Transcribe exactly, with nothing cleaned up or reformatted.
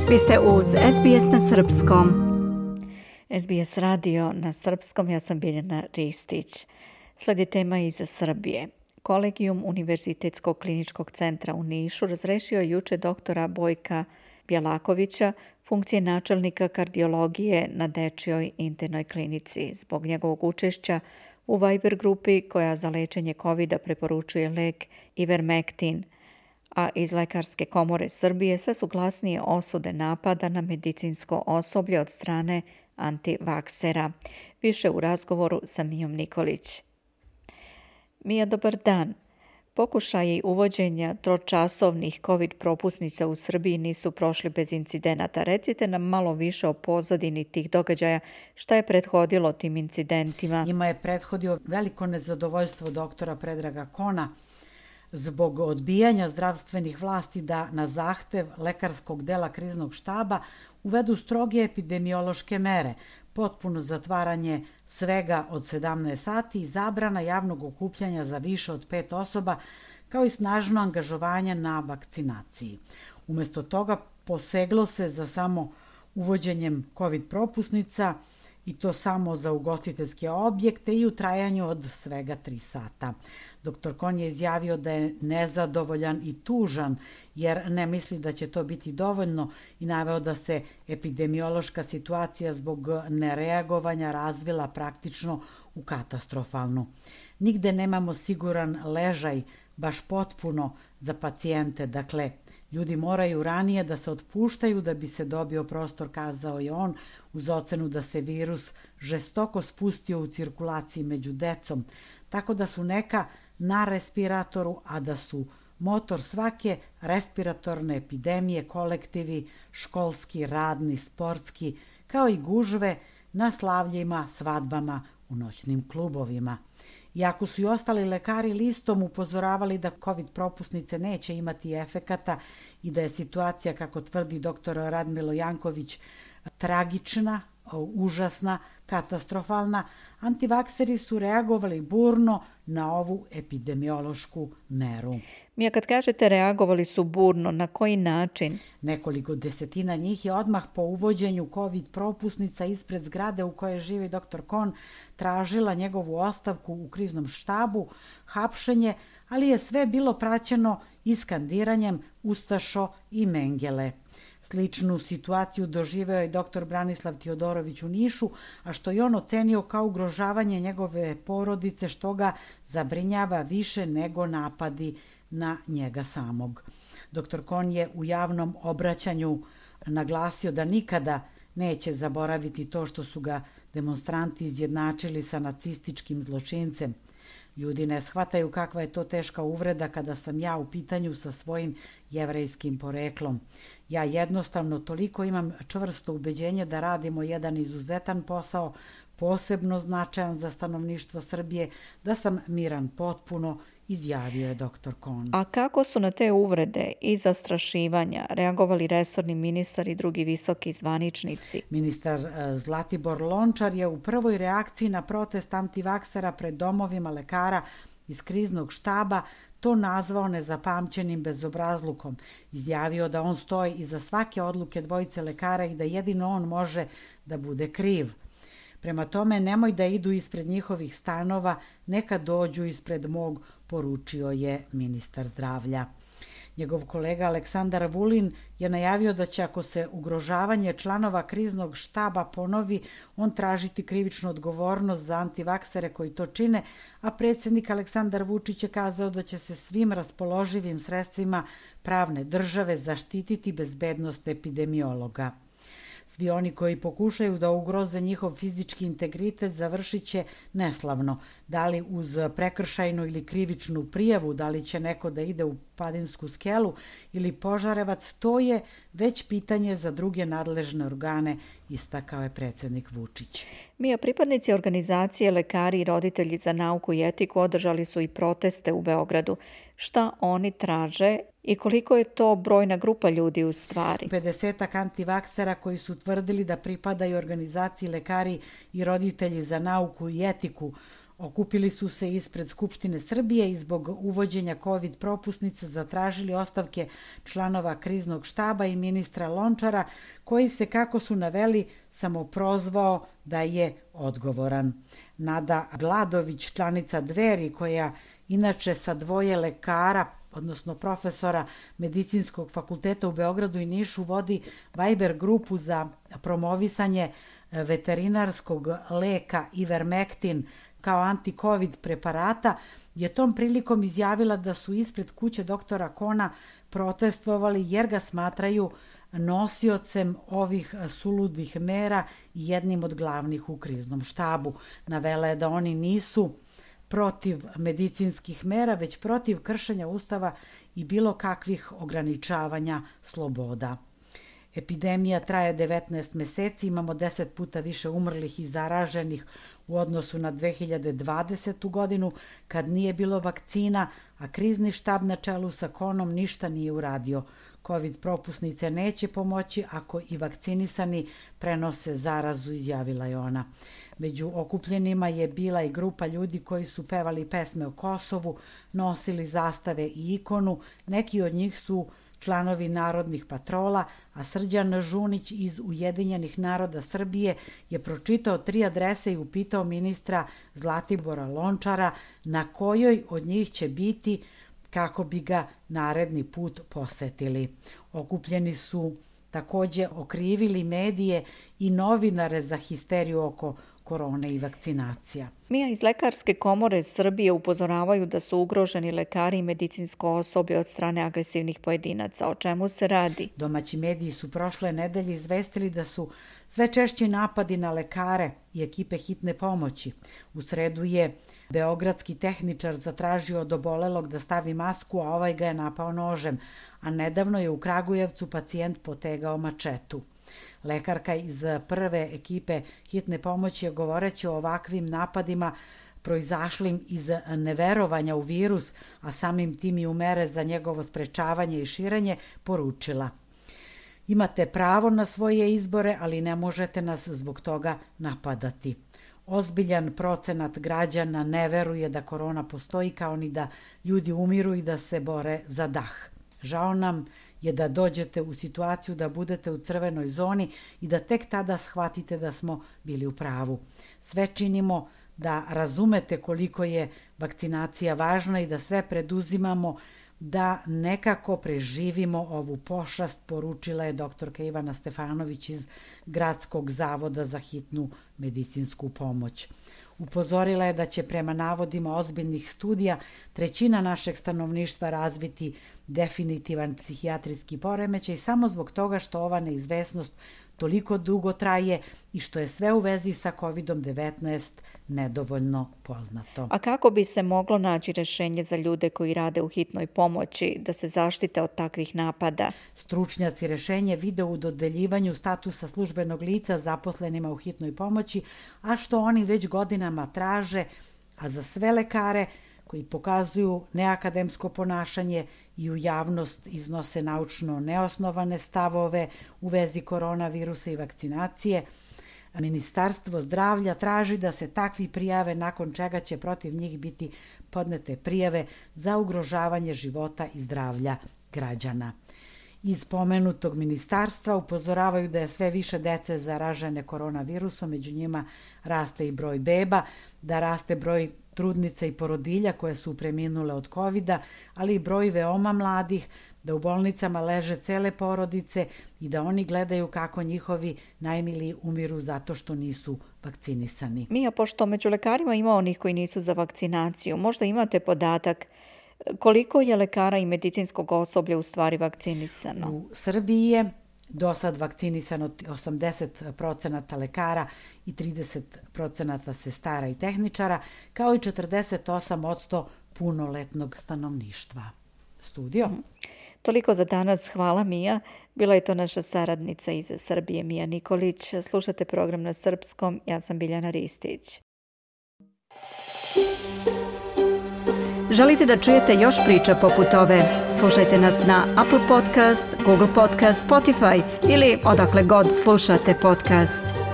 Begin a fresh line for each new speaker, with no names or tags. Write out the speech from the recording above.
Vi ste uz S B S na srpskom. S B S radio na srpskom, ja sam Biljana Ristić. Slijedi tema iz Srbije. Kolegijum Univerzitetskog kliničkog centra u Nišu razrešio je juče doktora Bojka Bjelakovića funkcije načelnika kardiologije na Dečijoj internoj klinici zbog njegovog učešća u Viber grupi koja za lečenje kovida preporučuje lek Ivermectin, a iz Lekarske komore Srbije sve su glasnije osude napada na medicinsko osoblje od strane antivaksera. Više u razgovoru sa Mijom Nikolić. Mija, dobar dan. Pokušaji uvođenja tročasovnih COVID propusnica u Srbiji nisu prošli bez incidenata. Recite nam malo više o pozadini tih događaja. Šta je prethodilo tim incidentima?
Njima je prethodio veliko nezadovoljstvo doktora Predraga Kona zbog odbijanja zdravstvenih vlasti da na zahtev lekarskog dela kriznog štaba uvedu stroge epidemiološke mere, potpuno zatvaranje svega od sedamnaest sati i zabrana javnog okupljanja za više od pet osoba, kao i snažno angažovanje na vakcinaciji. Umesto toga poseglo se za samo uvođenjem COVID propusnica i to samo za ugostiteljske objekte i u trajanju od svega tri sata. Doktor Kon je izjavio da je nezadovoljan i tužan jer ne misli da će to biti dovoljno i naveo da se epidemiološka situacija zbog nereagovanja razvila praktično u katastrofalnu. Nigde nemamo siguran ležaj baš potpuno za pacijente, dakle ljudi moraju ranije da se otpuštaju da bi se dobio prostor, kazao je on, uz ocenu da se virus žestoko spustio u cirkulaciji među decom, tako da su neka na respiratoru, a da su motor svake respiratorne epidemije kolektivi, školski, radni, sportski, kao i gužve na slavljima, svadbama, u noćnim klubovima. Iako su i ostali lekari listom upozoravali da COVID propusnice neće imati efekata i da je situacija, kako tvrdi doktor Radmilo Janković, tragična, užasna, katastrofalna, antivakseri su reagovali burno na ovu epidemiološku meru.
Mija, kad kažete reagovali su burno, na koji način?
Nekoliko desetina njih je odmah po uvođenju COVID propusnica ispred zgrade u kojoj živi doktor Kon tražila njegovu ostavku u kriznom štabu, hapšenje, ali je sve bilo praćeno iskandiranjem Ustašo i Mengele. Sličnu situaciju doživeo je doktor Branislav Tiodorović u Nišu, a što je on ocenio kao ugrožavanje njegove porodice, što ga zabrinjava više nego napadi na njega samog. Doktor Kon je u javnom obraćanju naglasio da nikada neće zaboraviti to što su ga demonstranti izjednačili sa nacističkim zločincem. Ljudi ne shvataju kakva je to teška uvreda kada sam ja u pitanju sa svojim jevrejskim poreklom. Ja jednostavno toliko imam čvrsto ubeđenje da radimo jedan izuzetan posao, posebno značajan za stanovništvo Srbije, da sam miran potpuno, izjavio je doktor Kon.
A kako su na te uvrede i zastrašivanja reagovali resorni ministar i drugi visoki zvaničnici?
Ministar Zlatibor Lončar je u prvoj reakciji na protest antivaksera pred domovima lekara iz kriznog štaba to nazvao nezapamćenim bezobrazlukom. Izjavio da on stoji iza svake odluke dvojice lekara i da jedino on može da bude kriv. Prema tome, nemoj da idu ispred njihovih stanova, neka dođu ispred mog, poručio je ministar zdravlja. Njegov kolega Aleksandar Vulin je najavio da će, ako se ugrožavanje članova kriznog štaba ponovi, on tražiti krivičnu odgovornost za antivaksere koji to čine, a predsjednik Aleksandar Vučić je kazao da će se svim raspoloživim sredstvima pravne države zaštititi bezbednost epidemiologa. Svi oni koji pokušaju da ugroze njihov fizički integritet završit će neslavno. Da li uz prekršajnu ili krivičnu prijavu, da li će neko da ide u Padinsku skelu ili Požarevac, to je već pitanje za druge nadležne organe, istakao je predsjednik Vučić.
Mija, pripadnici organizacije Lekari i roditelji za nauku i etiku održali su i proteste u Beogradu. Šta oni traže i koliko je to brojna grupa ljudi u stvari?
pedesetak antivaksera koji su tvrdili da pripadaju organizaciji Lekari i roditelji za nauku i etiku Okupili su se ispred Skupštine Srbije i zbog uvođenja COVID propusnica zatražili ostavke članova kriznog štaba i ministra Lončara, koji se, kako su naveli, samoprozvao da je odgovoran. Nada Gladović, članica Dveri, koja inače sa dvoje lekara, odnosno profesora Medicinskog fakulteta u Beogradu i Nišu, vodi Viber grupu za promovisanje veterinarskog leka Ivermectin kao anti-covid preparata, je tom prilikom izjavila da su ispred kuće doktora Kona protestvovali jer ga smatraju nosiocem ovih suludih mera i jednim od glavnih u kriznom štabu. Navela je da oni nisu protiv medicinskih mera, već protiv kršenja Ustava i bilo kakvih ograničavanja sloboda. Epidemija traje devetnaest meseci, imamo deset puta više umrlih i zaraženih u odnosu na dve hiljade dvadesetu godinu, kad nije bilo vakcina, a krizni štab na čelu sa Konom ništa nije uradio. COVID propusnice neće pomoći ako i vakcinisani prenose zarazu, izjavila je ona. Među okupljenima je bila i grupa ljudi koji su pevali pesme o Kosovu, nosili zastave i ikonu, neki od njih su članovi Narodnih patrola, a Srđan Žunić iz Ujedinjenih naroda Srbije je pročitao tri adrese i upitao ministra Zlatibora Lončara na kojoj od njih će biti kako bi ga naredni put posetili. Okupljeni su takođe okrivili medije i novinare za histeriju oko korone i vakcinacija.
Mija, iz Lekarske komore Srbije upozoravaju da su ugroženi lekari i medicinsko osoblje od strane agresivnih pojedinaca. O čemu se radi?
Domaći mediji su prošle nedelje izvestili da su sve češći napadi na lekare i ekipe hitne pomoći. U sredu je beogradski tehničar zatražio od obolelog da stavi masku, a ovaj ga je napao nožem, a nedavno je u Kragujevcu pacijent potegao mačetu. Lekarka iz prve ekipe hitne pomoći je, govoreći o ovakvim napadima proizašlim iz neverovanja u virus, a samim tim i u mere za njegovo sprečavanje i širenje, poručila: imate pravo na svoje izbore, ali ne možete nas zbog toga napadati. Ozbiljan procenat građana ne veruje da korona postoji, kao ni da ljudi umiru i da se bore za dah. Žao nam je da dođete u situaciju da budete u crvenoj zoni i da tek tada shvatite da smo bili u pravu. Sve činimo da razumete koliko je vakcinacija važna i da sve preduzimamo da nekako preživimo ovu pošast, poručila je doktorka Ivana Stefanović iz Gradskog zavoda za hitnu medicinsku pomoć. Upozorila je da će prema navodima ozbiljnih studija trećina našeg stanovništva razviti definitivan psihijatrijski poremećaj samo zbog toga što ova neizvesnost toliko dugo traje i što je sve u vezi sa kovid devetnaest nedovoljno poznato.
A kako bi se moglo naći rešenje za ljude koji rade u hitnoj pomoći da se zaštite od takvih napada?
Stručnjaci rešenje vide u dodeljivanju statusa službenog lica zaposlenima u hitnoj pomoći, a što oni već godinama traže, a za sve lekare koji pokazuju neakademsko ponašanje i u javnost iznose naučno neosnovane stavove u vezi koronavirusa i vakcinacije, Ministarstvo zdravlja traži da se takvi prijave, nakon čega će protiv njih biti podnete prijave za ugrožavanje života i zdravlja građana. Iz pomenutog ministarstva upozoravaju da je sve više dece zaražene koronavirusom, među njima raste i broj beba, da raste broj trudnica i porodilja koje su preminule od kovida, ali i broj veoma mladih, da u bolnicama leže cele porodice i da oni gledaju kako njihovi najmiliji umiru zato što nisu vakcinisani.
Mija, pošto među lekarima ima onih koji nisu za vakcinaciju, možda imate podatak koliko je lekara i medicinskog osoblja u stvari vakcinisano?
U Srbiji je do sad vakcinisano osamdeset procenata lekara i trideset procenata sestara i tehničara, kao i četrdeset osam posto punoletnog stanovništva. Studio? Mm.
Toliko za danas. Hvala, Mija. Bila je to naša saradnica iz Srbije, Mija Nikolić. Slušate program na srpskom. Ja sam Biljana Ristić. Želite da čujete još priča poput ove? Slušajte nas na Apple Podcast, Google Podcast, Spotify ili odakle god slušate podcast.